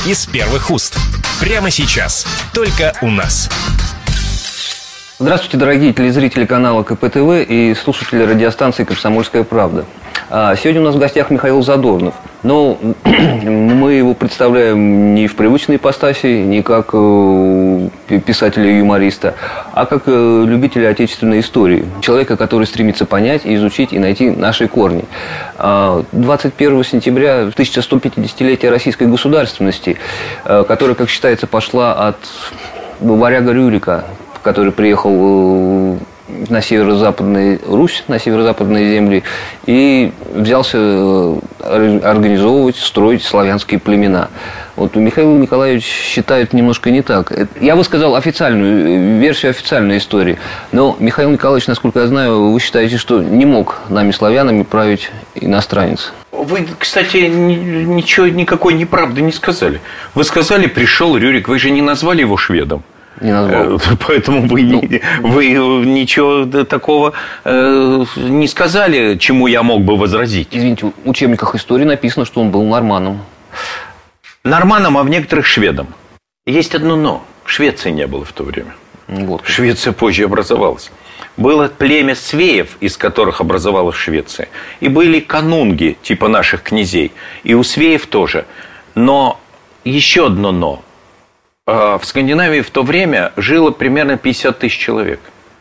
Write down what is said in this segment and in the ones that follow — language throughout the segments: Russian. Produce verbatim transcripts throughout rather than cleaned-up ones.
из первых уст. Прямо сейчас. Только у нас. Здравствуйте, дорогие телезрители канала ка пэ тэ вэ и слушатели радиостанции «Комсомольская правда». Сегодня у нас в гостях Михаил Задорнов. Но мы его представляем не в привычной ипостаси, не как писателя и юмориста, а как любителя отечественной истории. Человека, который стремится понять, изучить и найти наши корни. двадцать первого сентября тысяча сто пятидесятилетия российской государственности, которая, как считается, пошла от варяга Рюрика, который приехал на северо-западную Русь, на северо-западные земли, и взялся организовывать, строить славянские племена. Вот Михаил Николаевич считает немножко не так. Я бы сказал официальную версию официальной истории. Но, Михаил Николаевич, насколько я знаю, вы считаете, что не мог нами, славянами, править иностранец. Вы, кстати, ничего, никакой неправды не сказали. Вы сказали, пришел Рюрик, вы же не назвали его шведом. Не назвал. Поэтому вы, ну, не, вы ничего такого э, не сказали, чему я мог бы возразить. Извините, в учебниках истории написано, что он был норманом. Норманом, а в некоторых шведом. Есть одно но. Швеции не было в то время. Вот. Швеция позже образовалась. Было племя свеев, из которых образовалась Швеция. И были канунги, типа наших князей. И у свеев тоже. Но еще одно но. В Скандинавии в то время жило примерно пятьдесят тысяч человек.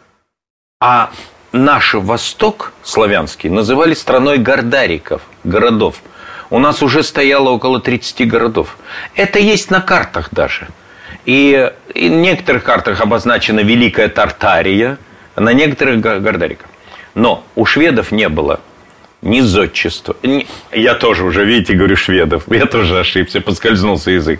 А наш Восток славянский называли страной гордариков, городов. У нас уже стояло около тридцати городов. Это есть на картах даже. И, и на некоторых картах обозначена Великая Тартария, на некоторых гордариков. Но у шведов не было ни зодчества. Ни... Я тоже уже, видите, говорю шведов. Я тоже ошибся, подскользнулся язык.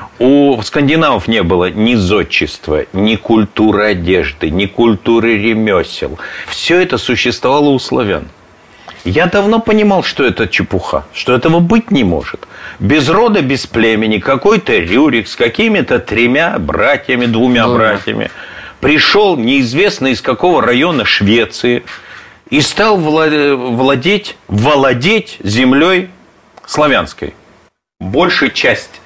У скандинавов не было ни зодчества, ни культуры одежды, ни культуры ремесел. Все это существовало у славян. Я давно понимал, что это чепуха, что этого быть не может. Без рода, без племени, какой-то Рюрик с какими-то тремя братьями, двумя ну, братьями пришел неизвестно из какого района Швеции и стал владеть, владеть землей славянской. Большая часть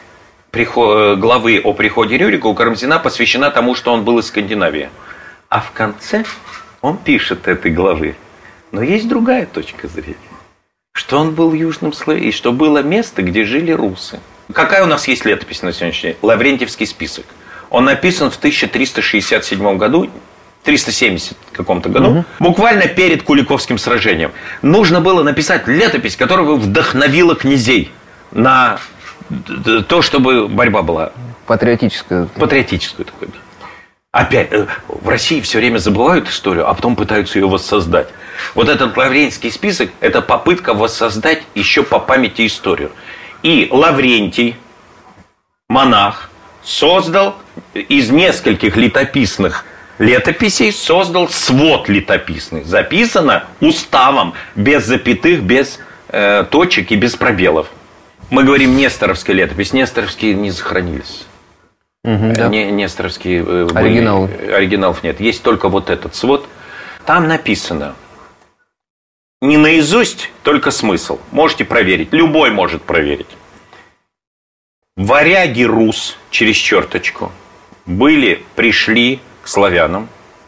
главы о приходе Рюрика у Карамзина посвящена тому, что он был из Скандинавии. А в конце он пишет этой главы. Но есть другая точка зрения. Что он был южным славянином, и что было место, где жили русы. Какая у нас есть летопись на сегодняшний день? Лаврентьевский список. Он написан в тысяча триста шестьдесят седьмом году, триста семидесятом каком-то году, угу. Буквально перед Куликовским сражением. Нужно было написать летопись, которая бы вдохновила князей на то, чтобы борьба была патриотическая. Патриотическую такую, да. Опять, в России все время забывают историю, а потом пытаются ее воссоздать. Вот этот Лаврентьевский список – это попытка воссоздать еще по памяти историю. И Лаврентий, монах, создал из нескольких летописных летописей, создал свод летописный. Записано уставом, без запятых, без э, точек и без пробелов. Мы говорим Несторовская летопись. Несторовские не сохранились. Угу, да. не, Несторовские оригиналы. Оригиналов нет. Есть только вот этот свод. Там написано не наизусть, только смысл. Можете проверить. Любой может проверить. Варяги рус, через черточку, были, пришли к славянам.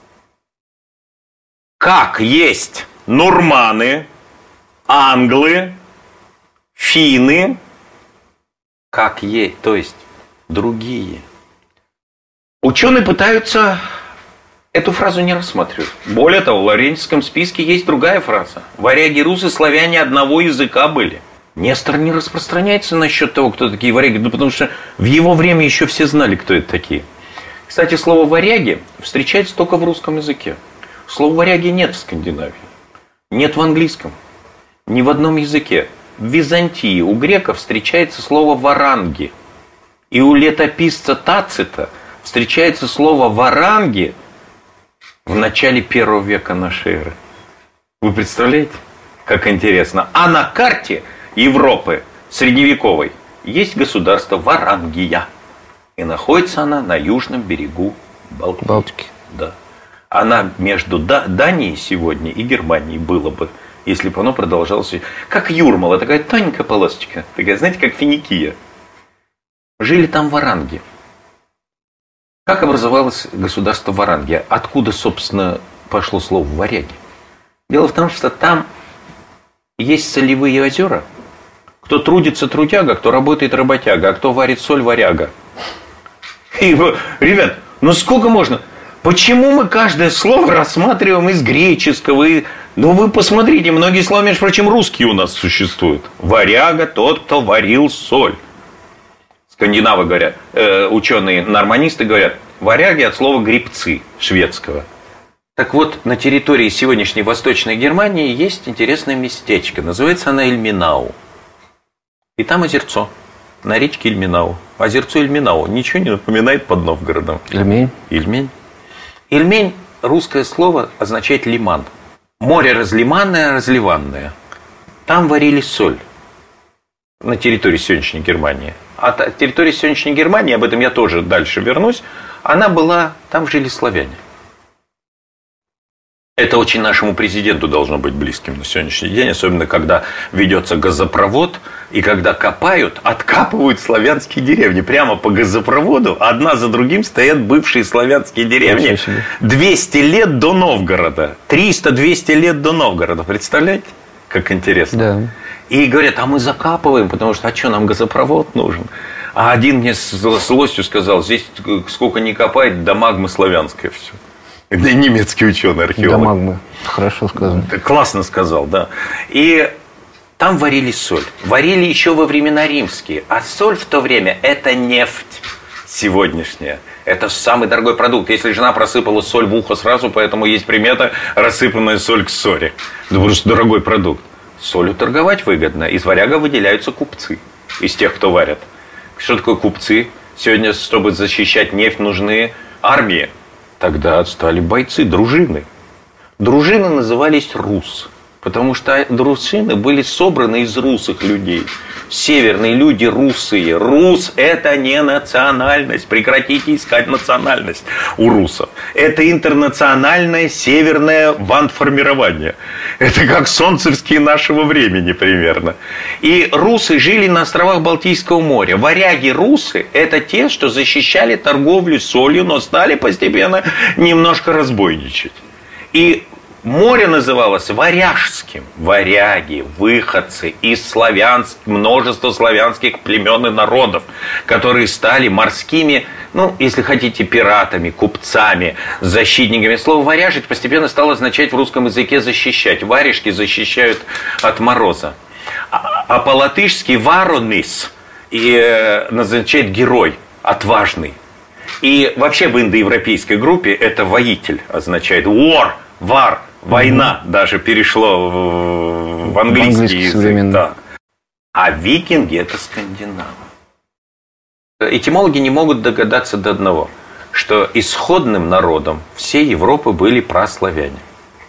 Как есть норманы, англы, финны, как есть, то есть другие. Ученые пытаются эту фразу не рассматривать. Более того, в Лаврентьевском списке есть другая фраза. Варяги, русы, славяне одного языка были. Нестор не распространяется насчет того, кто такие варяги, ну, потому что в его время еще все знали, кто это такие. Кстати, слово «варяги» встречается только в русском языке. Слова «варяги» нет в Скандинавии. Нет в английском. Ни в одном языке. В Византии у греков встречается слово «варанги». И у летописца Тацита встречается слово «варанги» в начале первого века нашей эры. Вы представляете, как интересно? А на карте Европы средневековой есть государство Варангия. И находится она на южном берегу Балтики. Балтики. Да. Она между Данией сегодня и Германией было бы, если бы оно продолжалось. Как Юрмала, такая тоненькая полосочка. Такая, знаете, как Финикия. жили там варанги. Как образовалось государство Варанги? Откуда, собственно, пошло слово варяги? Дело в том, что там есть солевые озера. Кто трудится — трудяга, кто работает — работяга, а кто варит соль — варяга. И, ребят, ну сколько можно? Почему мы каждое слово рассматриваем из греческого? И... Ну вы посмотрите, многие слова, между прочим, русские у нас существуют. Варяга — тот, кто варил соль. Скандинавы говорят, э, ученые-норманисты говорят, варяги от слова гребцы шведского. Так вот, на территории сегодняшней Восточной Германии есть интересное местечко. Называется она Ильменау. И там озерцо на речке Ильменау. Озерцо Ильменау ничего не напоминает под Новгородом. Ильмень. Ильмень. Ильмень, русское слово, означает лиман. Море разлиманное, разливанное. Там варили соль. На территории сегодняшней Германии. А территория сегодняшней Германии, об этом я тоже дальше вернусь, она была, там жили славяне. Это очень нашему президенту должно быть близким на сегодняшний день, особенно когда ведется газопровод, и когда копают, откапывают славянские деревни. Прямо по газопроводу одна за другим стоят бывшие славянские деревни. двести лет до Новгорода. триста-двести лет до Новгорода. Представляете, как интересно? Да. И говорят, а мы закапываем, потому что, а что, нам газопровод нужен? А один мне с злостью сказал, здесь сколько ни копает, до магмы славянская все. Это немецкий ученый, археолог. До магмы. Хорошо сказано. Классно сказал, да. И там варили соль. Варили еще во времена римские. А соль в то время – это нефть сегодняшняя. Это самый дорогой продукт. Если жена просыпала соль в ухо сразу, поэтому есть примета рассыпанная соль к ссоре. Потому что дорогой продукт. Солью торговать выгодно. Из варяга выделяются купцы. Из тех, кто варят. Что такое купцы? Сегодня, чтобы защищать нефть, нужны армии. Тогда стали бойцы, дружины. Дружины назывались рус. Потому что дружины были собраны из русых людей. Северные люди русые. Рус – это не национальность. Прекратите искать национальность у русов. Это интернациональное северное бандформирование. Это как солнцевские нашего времени примерно. И русы жили на островах Балтийского моря. Варяги-русы – это те, что защищали торговлю солью, но стали постепенно немножко разбойничать. И море называлось Варяжским. Варяги, выходцы из славянских, множества славянских племен и народов, которые стали морскими, ну, если хотите, пиратами, купцами, защитниками. Слово «варяжить» постепенно стало означать в русском языке «защищать». Варежки защищают от мороза. А, а по-латышски «варонис» и, э, назначает «герой», «отважный». И вообще в индоевропейской группе это «воитель» означает «war», «вар». Война mm-hmm. даже перешло в, в английский, английский язык. Да. А викинги – это скандинавы. Этимологи не могут догадаться до одного, что исходным народом всей Европы были праславяне.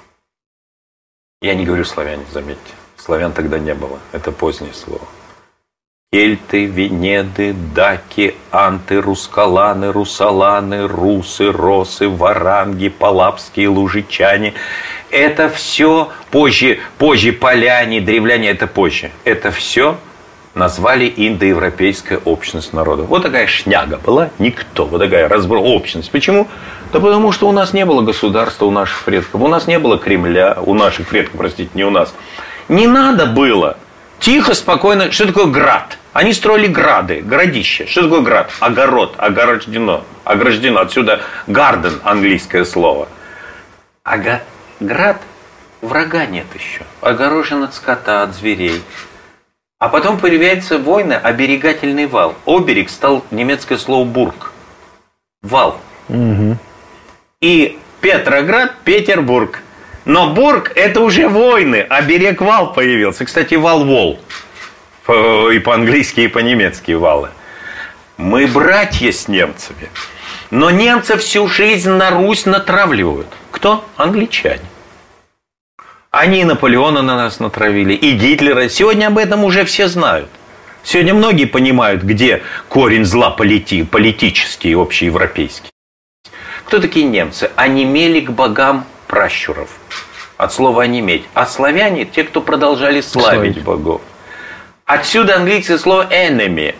Я не говорю славяне, заметьте. Славян тогда не было. Это позднее слово. Кельты, венеды, даки, анты, рускаланы, русаланы, русы, росы, варанги, палапские, лужичане. Это все позже, позже поляне, древляне, это позже. Это все назвали индоевропейская общность народов. Вот такая шняга была, никто, вот такая разбор, общность. Почему? Да потому что у нас не было государства у наших предков, у нас не было Кремля, у наших предков, простите, не у нас. Не надо было. Тихо, спокойно. Что такое град? Они строили грады, городища. Что такое град? Огород, ограждено. Ограждено. Отсюда гарден, английское слово. А град, врага нет еще. Огорожен от скота, от зверей. А потом появляется войны, оберегательный вал. Оберег стал немецкое слово бург. Вал. Угу. И Петроград, Петербург. Но бург – это уже войны, а берег вал появился. Кстати, вал-вол. И по-английски, и по-немецки валы. Мы братья с немцами. Но немцы всю жизнь на Русь натравливают. Кто? Англичане. Они Наполеона на нас натравили, и Гитлера. Сегодня об этом уже все знают. Сегодня многие понимают, где корень зла полити, политический, общеевропейский. Кто такие немцы? Онемели к богам пращуров. От слова онеметь. А славяне – те, кто продолжали славить, славить богов. Отсюда английское слово enemy.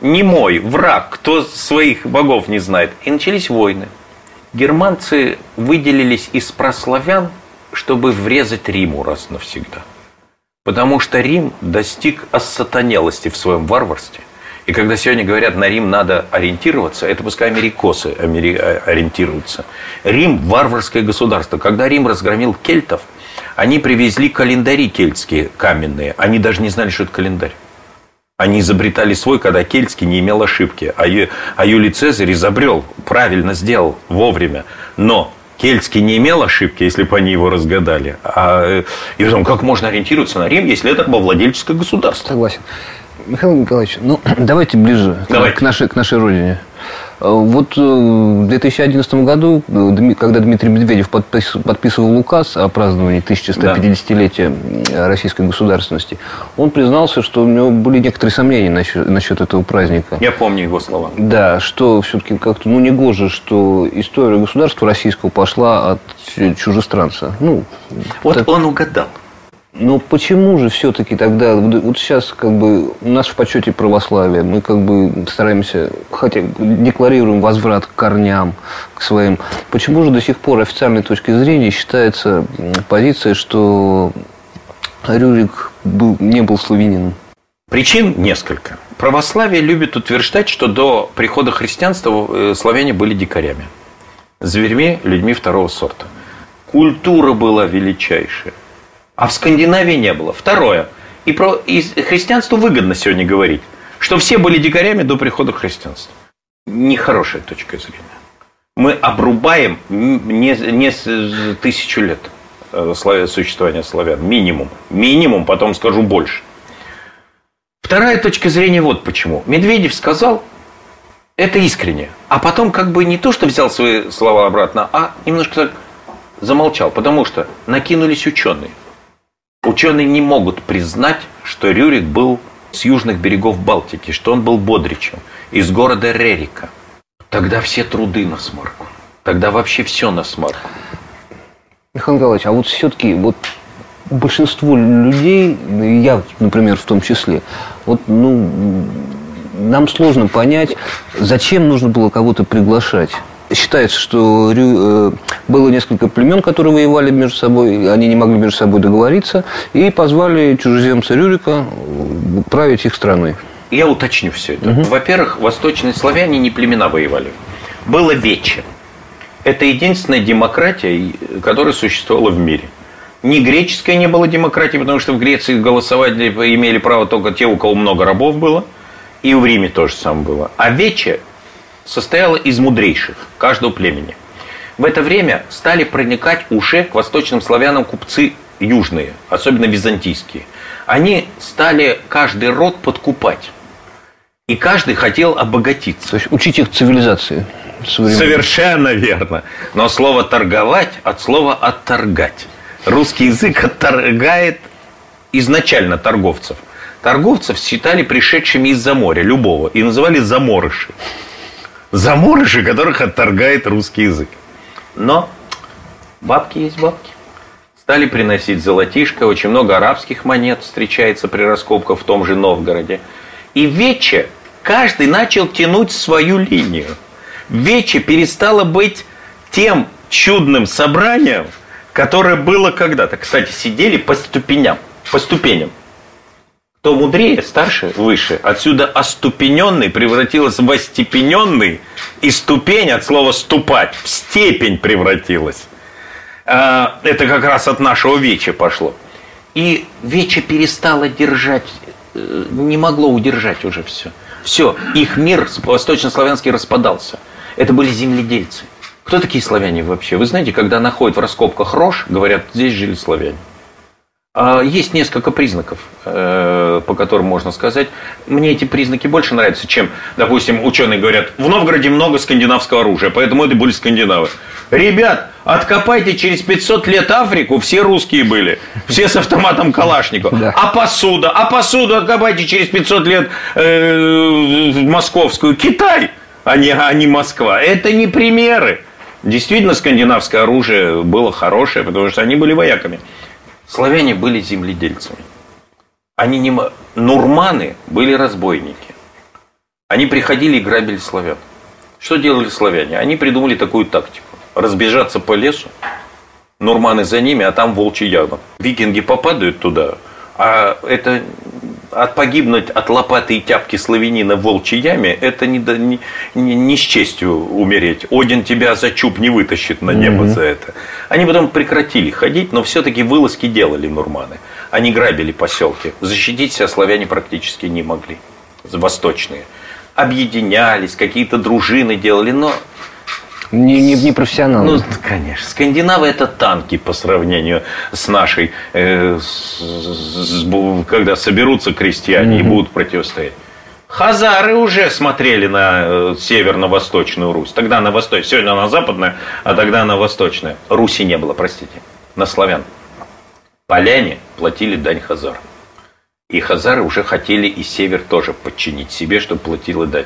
немой, враг, кто своих богов не знает. И начались войны. Германцы выделились из прославян, чтобы врезать Риму раз навсегда. Потому что Рим достиг оссатанелости в своем варварстве. И когда сегодня говорят, на Рим надо ориентироваться, это пускай америкосы ориентируются. Рим – варварское государство. Когда Рим разгромил кельтов, они привезли календари кельтские каменные. Они даже не знали, что это календарь. Они изобретали свой, когда кельтский не имел ошибки. А, Ю, а Юлий Цезарь изобрел, правильно сделал, вовремя. Но кельтский не имел ошибки, если бы они его разгадали. А, и потом, как можно ориентироваться на Рим, если это рабовладельческое государство? Согласен. Михаил Николаевич, ну, давайте ближе давайте. К, нашей, к нашей родине. Вот в две тысячи одиннадцатом году, когда Дмитрий Медведев подписывал указ о праздновании тысяча сто пятидесятилетия да. российской государственности, он признался, что у него были некоторые сомнения насчет, насчет этого праздника. Я помню его слова. Да, что все-таки как-то ну, негоже, что история государства российского пошла от чужестранца. Ну, вот так... он угадал. Но почему же все-таки тогда, вот сейчас как бы у нас в почете православия, мы как бы стараемся, хотя декларируем возврат к корням, к своим, почему же до сих пор официальной точки зрения считается позиция, что Рюрик был, не был славянином? Причин несколько. Православие любит утверждать, что до прихода христианства славяне были дикарями, зверьми, людьми второго сорта. Культура была величайшая. А в Скандинавии не было. Второе. И про и христианству выгодно сегодня говорить, что все были дикарями до прихода христианства. Нехорошая точка зрения. Мы обрубаем не, не тысячу лет существования славян. Минимум. Минимум, потом скажу больше. Вторая точка зрения вот почему. Медведев сказал, это искренне. А потом как бы не то, что взял свои слова обратно, а немножко так замолчал. Потому что накинулись ученые. Ученые не могут признать, что Рюрик был с южных берегов Балтики, что он был бодричем, из города Рерика. Тогда все труды на смарку. Тогда вообще все на смарку. Михаил Николаевич, а вот все-таки вот большинство людей, я, например, в том числе, вот, ну, нам сложно понять, зачем нужно было кого-то приглашать. Считается, что Рю... было несколько племен, которые воевали между собой, они не могли между собой договориться, и позвали чужеземца Рюрика править их страной. Я уточню все это. Угу. Во-первых, восточные славяне не племена воевали. Было вече. Это единственная демократия, которая существовала в мире. Ни греческая не было демократии, потому что в Греции голосовать имели право только те, у кого много рабов было, и в Риме то же самое было. А вече состояла из мудрейших каждого племени. В это время стали проникать уже к восточным славянам купцы южные, особенно византийские. Они стали каждый род подкупать. И каждый хотел обогатиться. То есть учить их цивилизации. Совершенно верно. Но слово «торговать» от слова «отторгать». Русский язык отторгает изначально торговцев. Торговцев считали пришедшими из-за моря, любого, и называли заморыши. Заморыши, которых отторгает русский язык. Но бабки есть бабки. Стали приносить золотишко, очень много арабских монет встречается при раскопках в том же Новгороде. И вече каждый начал тянуть свою линию. Вече перестало быть тем чудным собранием, которое было когда-то. Кстати, сидели по ступеням, по ступеням. Кто мудрее, старше, выше. Отсюда оступененный превратилось в остепененный. И ступень от слова ступать в степень превратилась. Это как раз от нашего веча пошло. И вече перестало держать, не могло удержать уже все. Все, их мир восточнославянский распадался. Это были земледельцы. Кто такие славяне вообще? Вы знаете, когда находят в раскопках рожь, говорят, здесь жили славяне. Есть несколько признаков, по которым можно сказать. Мне эти признаки больше нравятся, чем, допустим, ученые говорят, в Новгороде много скандинавского оружия, поэтому это были скандинавы. Ребят, откопайте через пятьсот лет Африку, все русские были, все с автоматом Калашникова. Да. А посуда? А посуду откопайте через пятьсот лет э, московскую. Китай, а не, а не Москва. Это не примеры. Действительно, скандинавское оружие было хорошее, потому что они были вояками. Славяне были земледельцами. Они не... Нурманы были разбойники. Они приходили и грабили славян. Что делали славяне? Они придумали такую тактику. Разбежаться по лесу, нурманы за ними, а там волчья яма. Викинги попадают туда, а это от погибнуть от лопаты и тяпки славянина в волчьей яме, это не, не, не, не с честью умереть. Один тебя за чуб не вытащит на небо mm-hmm. за это. Они потом прекратили ходить, но все-таки вылазки делали нурманы. Они грабили поселки. Защитить себя славяне практически не могли. Восточные. Объединялись, какие-то дружины делали, но... Не, не, не профессионалы. Ну, конечно. Скандинавы это танки по сравнению с нашей, э, с, с, когда соберутся крестьяне mm-hmm. и будут противостоять. Хазары уже смотрели на э, северно-восточную Русь. Тогда на восточную. Сегодня она западная, а тогда она восточная. Руси не было, простите. На славян. Поляне платили дань хазар. И хазары уже хотели и север тоже подчинить себе, чтобы платила дань.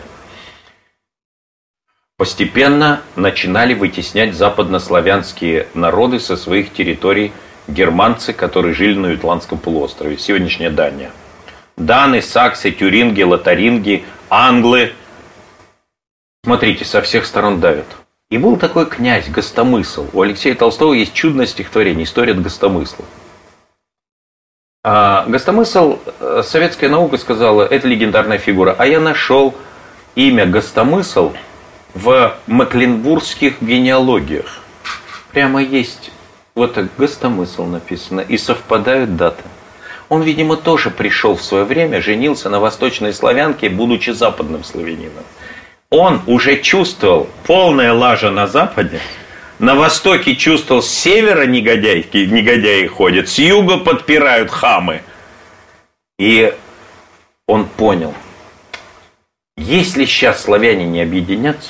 Постепенно начинали вытеснять западнославянские народы со своих территорий германцы, которые жили на Ютландском полуострове, сегодняшняя Дания. Даны, саксы, тюринги, лотаринги, англы. Смотрите, со всех сторон давят. И был такой князь Гостомысл. У Алексея Толстого есть чудное стихотворение «История от Гостомысла». А Гостомысл, советская наука сказала, это легендарная фигура. А я нашел имя Гостомысл в мекленбургских генеалогиях. Прямо есть вот так Гостомысл написано, и совпадают даты. Он, видимо, тоже пришел в свое время, женился на восточной славянке, будучи западным славянином. Он уже чувствовал полная лажа на западе, на востоке чувствовал, с севера негодяйки, негодяи ходят, с юга подпирают хамы. И он понял, если сейчас славяне не объединятся,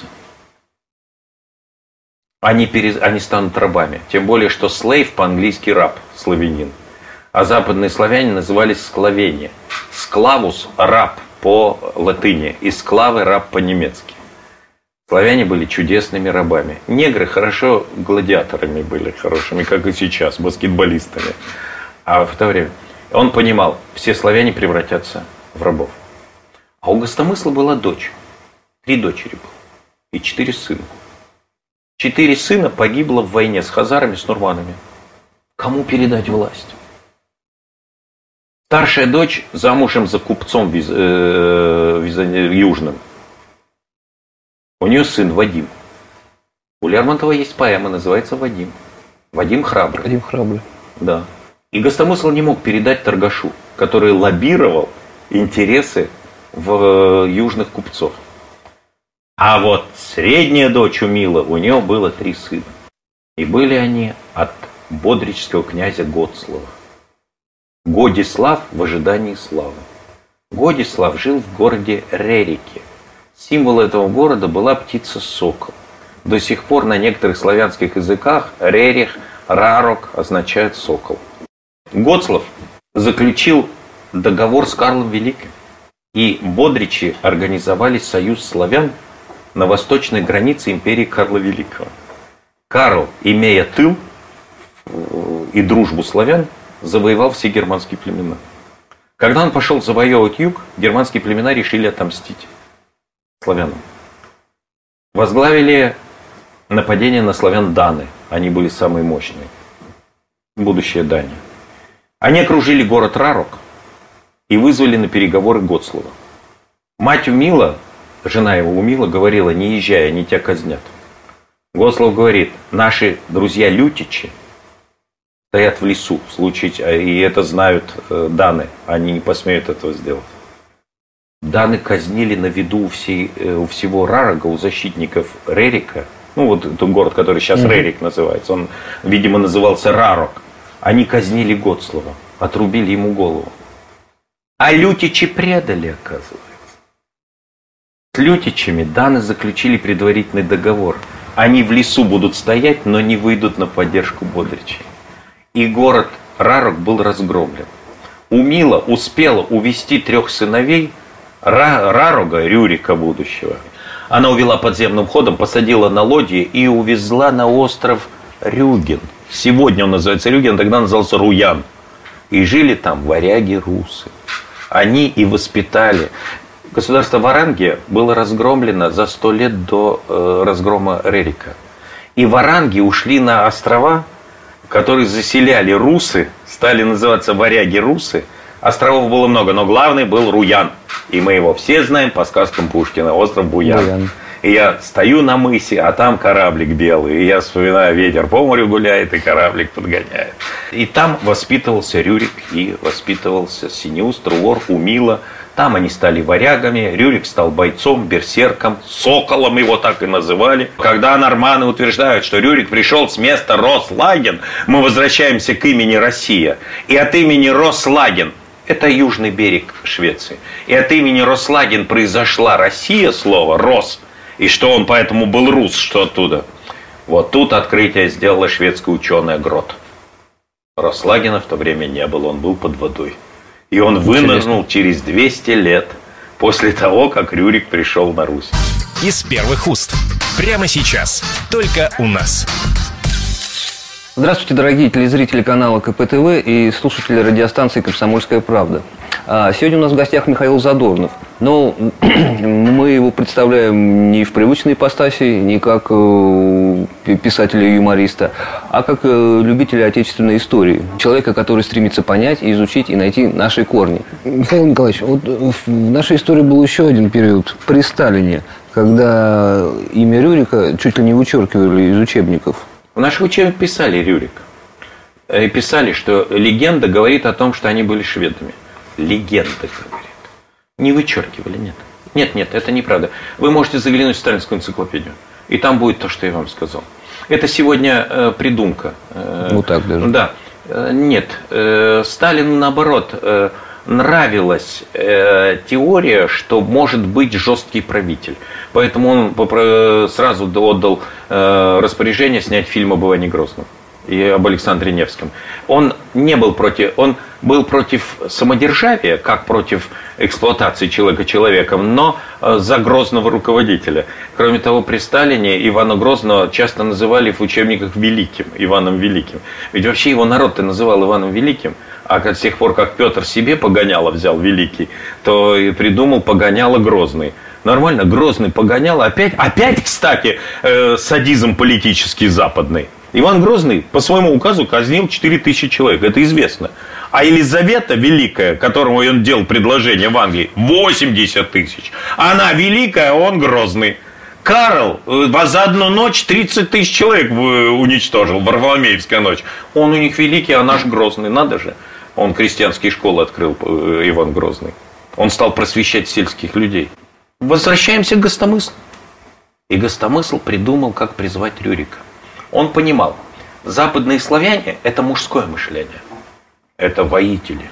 Они, перез... они станут рабами. Тем более, что слейв по-английски раб, славянин. А западные славяне назывались склавени. Склавус – раб по латыни. И склавы – раб по-немецки. Славяне были чудесными рабами. Негры хорошо гладиаторами были, хорошими, как и сейчас, баскетболистами. А в то время он понимал, все славяне превратятся в рабов. А у Гостомысла была дочь. Три дочери было. И четыре сына. Четыре сына погибло в войне с хазарами, с нурманами. Кому передать власть? Старшая дочь замужем за купцом виз, э, виз, южным. У нее сын Вадим. У Лермонтова есть поэма, называется «Вадим». Вадим храбрый. Вадим храбрый. Да. И Гостомысл не мог передать торгашу, который лоббировал интересы в южных купцов. А вот средняя дочь у Мила, у нее было три сына. И были они от бодричского князя Годслава. Годислав в ожидании славы. Годислав жил в городе Рерике. Символ этого города была птица сокол. До сих пор на некоторых славянских языках Рерих, Рарок означает сокол. Годслав заключил договор с Карлом Великим. И бодричи организовали союз славян на восточной границе империи Карла Великого. Карл, имея тыл и дружбу славян, завоевал все германские племена. Когда он пошел завоевывать юг, германские племена решили отомстить славянам. Возглавили нападение на славян даны. Они были самые мощные. Будущая Дания. Они окружили город Рарок и вызвали на переговоры Годслава. Мать Умила, жена его Умила, говорила: не езжай, они тебя казнят. Годслав говорит: наши друзья лютичи стоят в лесу, в случае, и это знают даны, они не посмеют этого сделать. Даны казнили на виду у, всей, у всего Рарога, у защитников Рерика. Ну вот этот город, который сейчас mm-hmm. Рерик называется, он, видимо, назывался Рарок. Они казнили Годслава, отрубили ему голову. А лютичи предали, оказывается. С лютичами даны заключили предварительный договор. Они в лесу будут стоять, но не выйдут на поддержку бодричей. И город Рарок был разгромлен. Умила успела увести трех сыновей Рарога, Рюрика будущего. Она увела подземным ходом, посадила на лодье и увезла на остров Рюген. Сегодня он называется Рюген, тогда назывался Руян. И жили там варяги-русы. Они и воспитали. Государство Варангия было разгромлено за сто лет до э, разгрома Рерика. И варанги ушли на острова, которые заселяли русы, стали называться варяги-русы. Островов было много, но главный был Руян. И мы его все знаем по сказкам Пушкина. Остров Буян. Буян. И я стою на мысе, а там кораблик белый. И я вспоминаю, ветер по морю гуляет, и кораблик подгоняет. И там воспитывался Рюрик, и воспитывался Синеус, Трувор, Умила. Там они стали варягами, Рюрик стал бойцом, берсерком, соколом его так и называли. Когда норманы утверждают, что Рюрик пришел с места Рослаген, мы возвращаемся к имени Россия. И от имени Рослаген, это южный берег Швеции, и от имени Рослаген произошла Россия, слово «рос», и что он поэтому был рус, что оттуда. Вот тут открытие сделала шведская ученая Грот. Рослагена в то время не было, он был под водой. И он вынырнул через двести лет после того, как Рюрик пришел на Русь. Из первых уст. Прямо сейчас. Только у нас. Здравствуйте, дорогие телезрители канала ка пэ тэ вэ и слушатели радиостанции «Комсомольская правда». Сегодня у нас в гостях Михаил Задорнов. Но мы его представляем не в привычной ипостаси, не как писателя и юмориста, а как любителя отечественной истории. Человека, который стремится понять, изучить и найти наши корни. Михаил Николаевич, вот в нашей истории был еще один период при Сталине, когда имя Рюрика чуть ли не вычеркивали из учебников. В наших учебниках писали Рюрик. И писали, что легенда говорит о том, что они были шведами. Легенда говорит. Не вычеркивали, нет. Нет, нет, это неправда. Вы можете заглянуть в сталинскую энциклопедию, и там будет то, что я вам сказал. Это сегодня э, придумка. Э, вот так даже. Да. Э, нет. Э, Сталину, наоборот, э, нравилась э, теория, что может быть жесткий правитель. Поэтому он попро- сразу отдал э, распоряжение снять фильм об Иване Грозном и об Александре Невском. Он не был против, он был против самодержавия, как против эксплуатации человека человеком, но за грозного руководителя. Кроме того, при Сталине Ивана Грозного часто называли в учебниках Великим, Иваном Великим. Ведь вообще его народ-то называл Иваном Великим, а с тех пор, как Петр себе Погоняло взял Великий, то и придумал Погоняло Грозный. Нормально, Грозный Погоняло. Опять, опять, кстати, э, садизм политический западный. Иван Грозный по своему указу казнил четыре тысячи человек, это известно. А Елизавета Великая, которому он делал предложение в Англии, восемьдесят тысяч. Она великая, а он Грозный. Карл за одну ночь тридцать тысяч человек уничтожил, Варфоломеевская ночь. Он у них великий, а наш Грозный, надо же. Он крестьянские школы открыл, Иван Грозный. Он стал просвещать сельских людей. Возвращаемся к Гостомыслу. И Гостомысл придумал, как призвать Рюрика. Он понимал, западные славяне – это мужское мышление. Это воители.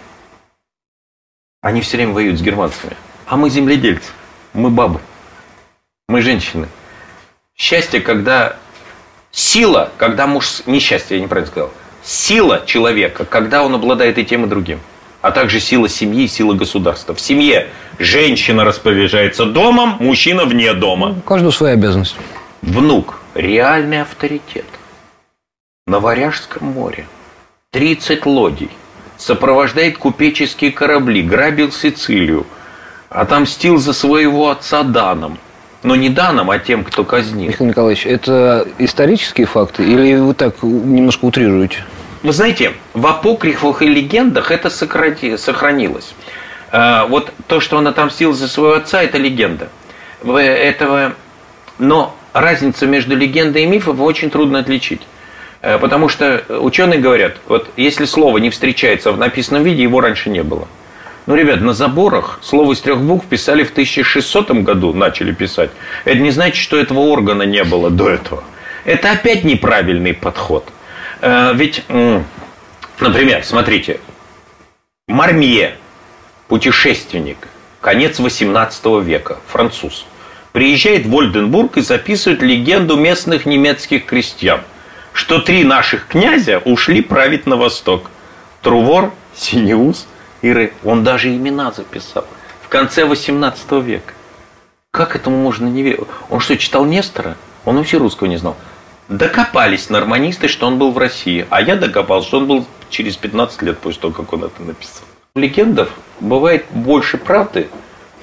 Они все время воюют с германцами. А мы земледельцы, мы бабы, мы женщины. Счастье, когда... Сила, когда муж... Несчастье, я неправильно сказал. Сила человека, когда он обладает и тем, и другим. А также сила семьи и сила государства. В семье женщина распоряжается домом, мужчина вне дома. У каждого своя обязанность. Внук. Реальный авторитет. На Варяжском море. тридцать лодий. Сопровождает купеческие корабли. Грабил Сицилию. Отомстил за своего отца Даном. Но не Даном, а тем, кто казнил. Михаил Николаевич, это исторические факты или вы так немножко утрируете? Вы знаете, в апокрифах и легендах это сохранилось. Вот то, что он отомстил за своего отца, это легенда. Этого... Но разницу между легендой и мифом очень трудно отличить. Потому что ученые говорят, вот если слово не встречается в написанном виде, его раньше не было. Ну, ребят, на заборах слово из трех букв писали в тысяча шестисотом году, начали писать. Это не значит, что этого органа не было до этого. Это опять неправильный подход. Ведь, например, смотрите, Мармье, путешественник, конец восемнадцатого века, француз, приезжает в Ольденбург и записывает легенду местных немецких крестьян, что три наших князя ушли править на восток. Трувор, Синеус и Ры. Он даже имена записал. В конце восемнадцатого века. Как этому можно не верить? Он что, читал Нестора? Он вообще русского не знал. Докопались норманисты, что он был в России. А я докопался, что он был через пятнадцать лет после того, как он это написал. В легендах бывает больше правды,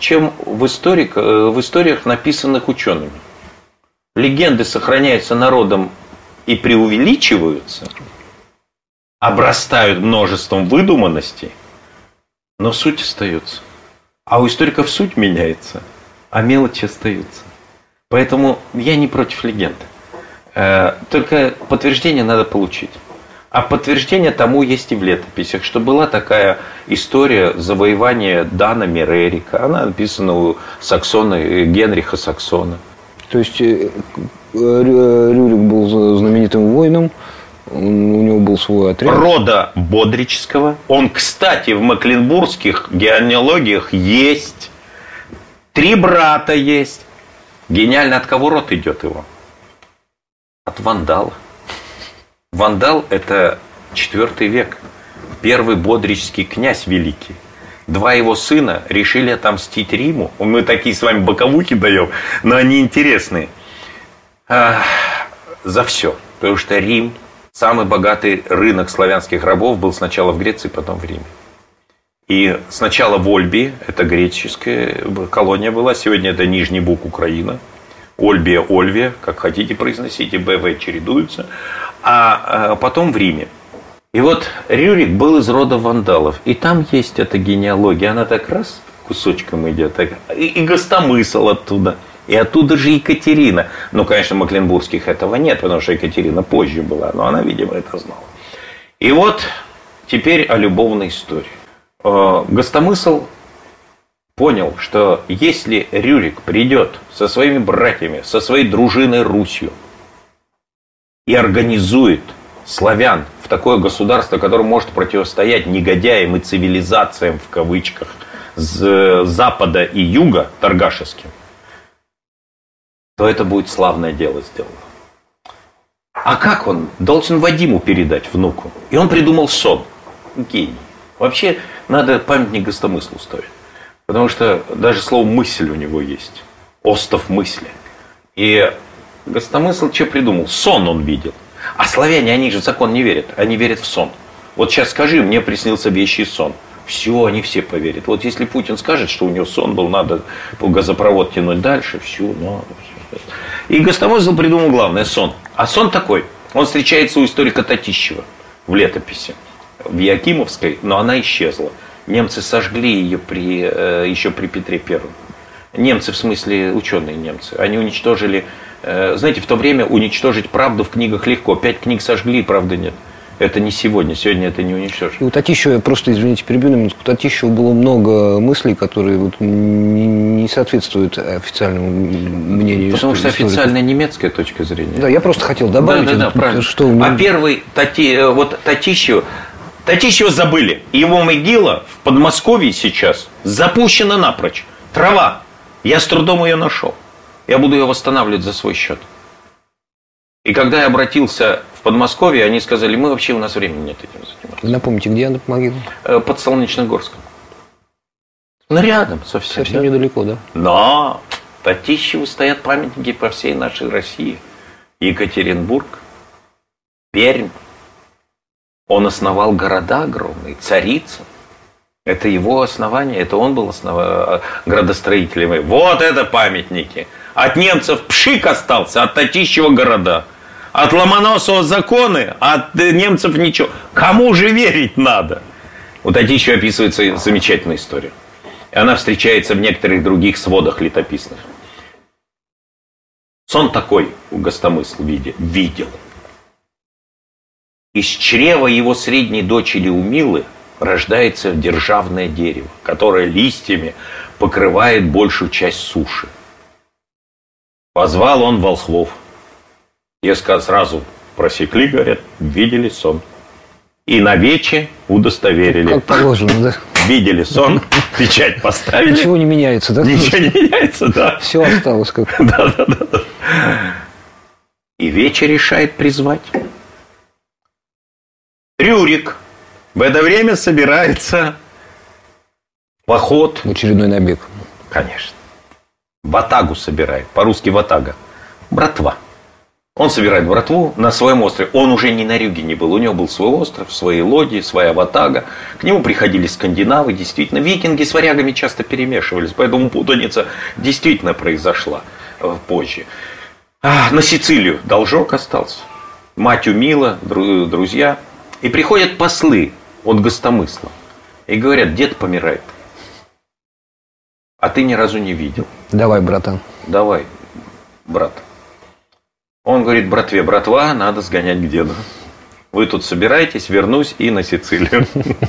чем в, историк, в историях, написанных учеными. Легенды сохраняются народом и преувеличиваются, обрастают множеством выдуманностей, но суть остается. А у историков суть меняется, а мелочи остаются. Поэтому я не против легенд. Только подтверждение надо получить. А подтверждение тому есть и в летописях, что была такая история завоевания данными Рерика. Она написана у Саксона, Генриха Саксона. То есть Рюрик был знаменитым воином, у него был свой отряд. Рода Бодрического. Он, кстати, в мекленбургских генеалогиях есть. Три брата есть. Гениально, от кого род идет его? От вандала. Вандал – это четвёртый век. Первый бодрический князь великий. Два его сына решили отомстить Риму. Мы такие с вами боковухи даем, но они интересные. А, за все. Потому что Рим, самый богатый рынок славянских рабов, был сначала в Греции, потом в Риме. И сначала в Ольбии, это греческая колония была, сегодня это Нижний Буг, Украина. Ольбия, Ольвия, как хотите произносите, БВ чередуются. А потом в Риме. И вот Рюрик был из рода вандалов. И там есть эта генеалогия. Она так раз кусочком идет. Так, и, и Гостомысл оттуда. И оттуда же Екатерина. Ну, конечно, в мекленбургских этого нет, потому что Екатерина позже была. Но она, видимо, это знала. И вот теперь о любовной истории. Гостомысл понял, что если Рюрик придет со своими братьями, со своей дружиной Русью, и организует славян в такое государство, которое может противостоять негодяям и цивилизациям, в кавычках, с запада и юга, торгашеским, то это будет славное дело сделано. А как он? Должен Вадиму передать, внуку. И он придумал сон. Гений. Вообще, надо памятник Гостомыслу ставить. Потому что даже слово «мысль» у него есть. Остов мысли. И Гостомысл что придумал? Сон он видел. А славяне, они же в закон не верят. Они верят в сон. Вот сейчас скажи, мне приснился вещий сон. Все, они все поверят. Вот если Путин скажет, что у него сон был, надо газопровод тянуть дальше, все, надо. Все. И Гостомысл придумал главное – сон. А сон такой. Он встречается у историка Татищева в летописи. В Якимовской, но она исчезла. Немцы сожгли ее при, еще при Петре Первом. Немцы, в смысле ученые немцы. Они уничтожили... Знаете, в то время уничтожить правду в книгах легко. Пять книг сожгли, правды нет. Это не сегодня. Сегодня это не уничтожить. И у Татищева, просто, извините, перебью на минутку, у Татищева было много мыслей, которые вот не, не соответствуют официальному мнению. Потому что историков. Официальная немецкая точка зрения. Да, я просто хотел добавить. Да, да, да, правильно. Что... А первый Тати, вот Татищев, Татищева забыли. Его могила в Подмосковье сейчас запущена напрочь. Трава. Я с трудом ее нашел. Я буду ее восстанавливать за свой счет. И когда я обратился в Подмосковье, они сказали, мы вообще, у нас времени нет этим заниматься. Напомните, где она могила? Под Солнечногорском. Ну, рядом совсем. Совсем да? недалеко, да? Но Татищеву стоят памятники по всей нашей России. Екатеринбург, Пермь. Он основал города огромные, Царицын. Это его основание, это он был основ... градостроителем. Вот это памятники. От немцев пшик остался, от Татищева города. От Ломоносова законы, от немцев ничего. Кому же верить надо? У Татищева описывается замечательная история. И она встречается в некоторых других сводах летописных. Сон такой у Гостомысла видел. Из чрева его средней дочери Умилы рождается державное дерево, которое листьями покрывает большую часть суши. Позвал он волхвов. Те сразу просекли, говорят, видели сон. И на вече удостоверили. Как положено, да. Видели сон, печать поставили. Ничего не меняется, да? Ничего не меняется, да. Все осталось как. Да, да, да. И вечер решает призвать. Рюрик в это время собирается в поход. Очередной набег. Конечно. Ватагу собирает. По-русски ватага. Братва. Он собирает братву на своем острове. Он уже не на Рюгене был. У него был свой остров, свои лодии, своя ватага. К нему приходили скандинавы. Действительно, викинги с варягами часто перемешивались. Поэтому путаница действительно произошла позже. А, на Сицилию должок остался. Мать умила, друзья. И приходят послы от Гостомысла. И говорят, дед помирает. А ты ни разу не видел. Давай, братан. Давай, брат. Он говорит, братве, братва, надо сгонять к деду. Вы тут собираетесь, вернусь и на Сицилию.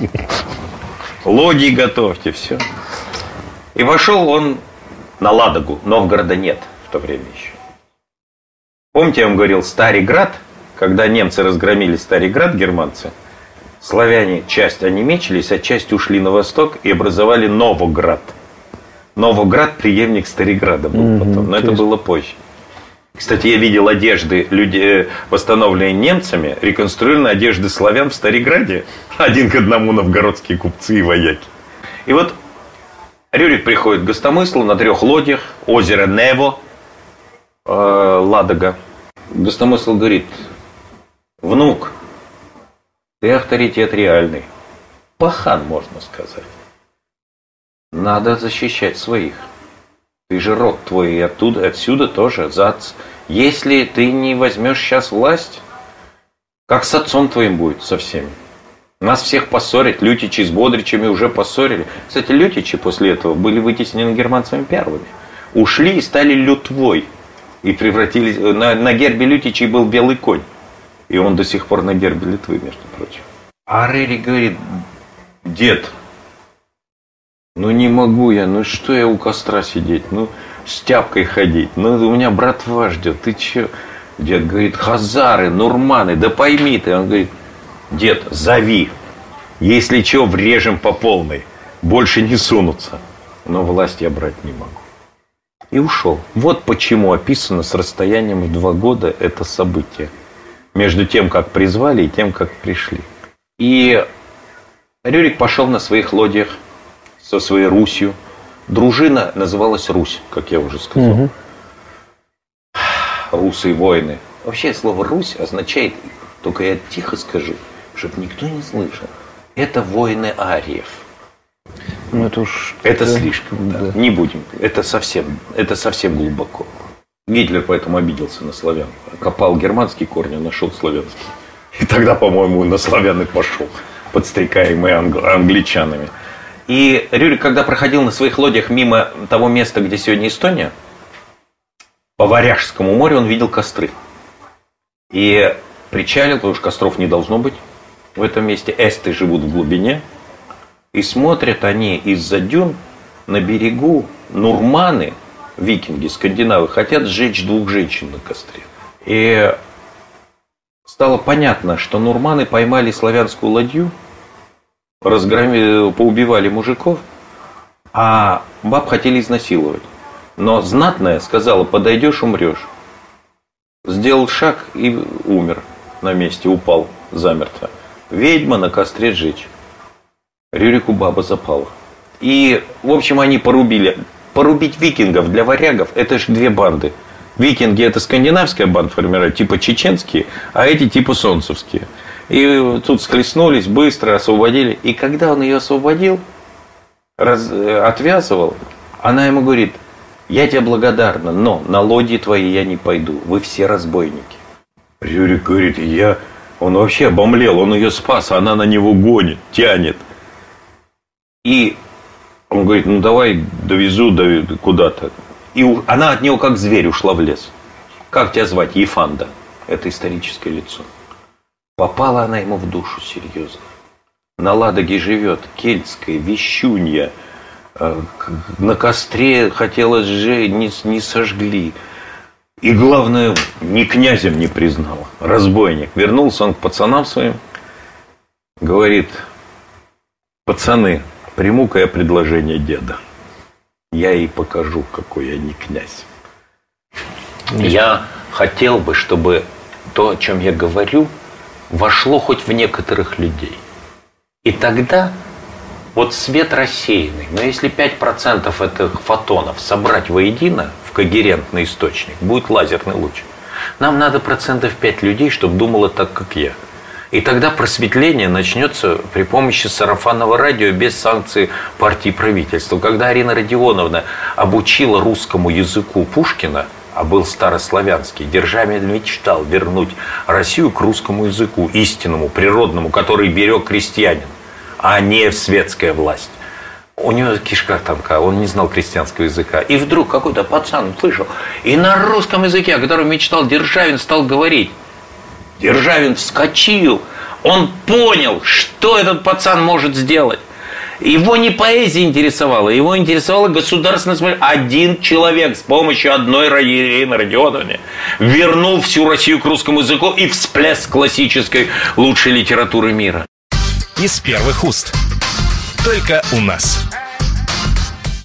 Лодии готовьте, все. И вошел он на Ладогу. Новгорода нет в то время еще. Помните, я вам говорил, Стариград, когда немцы разгромили Стариград, германцы, славяне часть онемечились, а часть ушли на восток и образовали Новоград. Новоград преемник Стариграда был mm-hmm, потом, но это было позже. Кстати, я видел одежды, людей, восстановленные немцами, реконструированные одежды славян в Стариграде. Один к одному новгородские купцы и вояки. И вот Рюрик приходит к Гостомыслу на трех лодьях, озеро Нево, э, Ладога. Гостомысл говорит, внук, ты авторитет реальный. Пахан, можно сказать. Надо защищать своих. Ты же род твой, и оттуда, отсюда тоже. Зац. Если ты не возьмешь сейчас власть, как с отцом твоим будет со всеми. Нас всех поссорят. Лютичи с Бодричами уже поссорили. Кстати, Лютичи после этого были вытеснены германцами первыми. Ушли и стали Лютвой. И превратились... На, на гербе Лютичей был белый конь. И он до сих пор на гербе Литвы, между прочим. А Рерик говорит, дед... Ну не могу я, ну что я у костра сидеть, ну с тяпкой ходить, ну у меня братва ждет, ты че? Дед говорит, хазары, нурманы, да пойми ты. Он говорит, дед, зови, если че, врежем по полной, больше не сунутся, но власть я брать не могу. И ушел. Вот почему описано с расстоянием в два года это событие, между тем, как призвали и тем, как пришли. И Рюрик пошел на своих лодьях со своей Русью. Дружина называлась Русь, как я уже сказал. Угу. Русы и воины. Вообще слово Русь означает, только я тихо скажу, чтобы никто не слышал, это воины ариев. Ну это уж... Это да, слишком, да. Да. Не будем. Это совсем, это совсем глубоко. Гитлер поэтому обиделся на славян. Копал германские корни, нашел славянские. И тогда, по-моему, на славян и пошел, подстрекаемый англ- англичанами. И Рюрик, когда проходил на своих лодьях мимо того места, где сегодня Эстония, по Варяжскому морю он видел костры. И причалил, потому что костров не должно быть в этом месте. Эсты живут в глубине. И смотрят они из-за дюн на берегу. Нурманы, викинги, скандинавы, хотят сжечь двух женщин на костре. И стало понятно, что нурманы поймали славянскую ладью, разгромили, поубивали мужиков, а баб хотели изнасиловать. Но знатная сказала, подойдешь, умрешь. Сделал шаг и умер на месте, упал замертво. Ведьма на костре сжечь. Рюрику баба запала. И, в общем, они порубили. Порубить викингов для варягов, это же две банды. Викинги это скандинавская банда формирует, типа чеченские, а эти типа солнцевские. И тут схлестнулись, быстро освободили. И когда он ее освободил, раз, отвязывал, она ему говорит, я тебе благодарна, но на лодьи твои я не пойду, вы все разбойники. Рюрик говорит, я... Он вообще обомлел, он ее спас, а она на него гонит, тянет. И он говорит, ну давай довезу куда-то. И она от него как зверь ушла в лес. Как тебя звать? Ефанда. Это историческое лицо. Попала она ему в душу серьезно. На Ладоге живет кельтская вещунья. На костре хотела сжечь, не, не сожгли. И главное, ни князем не признала. Разбойник. Вернулся он к пацанам своим. Говорит, пацаны, приму-ка я предложение деда. Я ей покажу, какой я не князь. Я хотел бы, чтобы то, о чем я говорю, вошло хоть в некоторых людей. И тогда вот свет рассеянный, но если пять процентов этих фотонов собрать воедино в когерентный источник, будет лазерный луч. Нам надо процентов пять людей, чтобы думало так, как я. И тогда просветление начнется при помощи сарафанного радио без санкций партии и правительства. Когда Арина Родионовна обучила русскому языку Пушкина, а был старославянский, Державин мечтал вернуть Россию к русскому языку, истинному, природному, который берег крестьянин, а не светская власть. У него кишка тонка, он не знал крестьянского языка. И вдруг какой-то пацан слышал, и на русском языке, о котором мечтал Державин, стал говорить. Державин вскочил, он понял, что этот пацан может сделать. Его не поэзия интересовала, его интересовала государственная смерть. Один человек с помощью одной Ирины Родионовны вернул всю Россию к русскому языку и всплеск классической лучшей литературы мира. Из первых уст. Только у нас.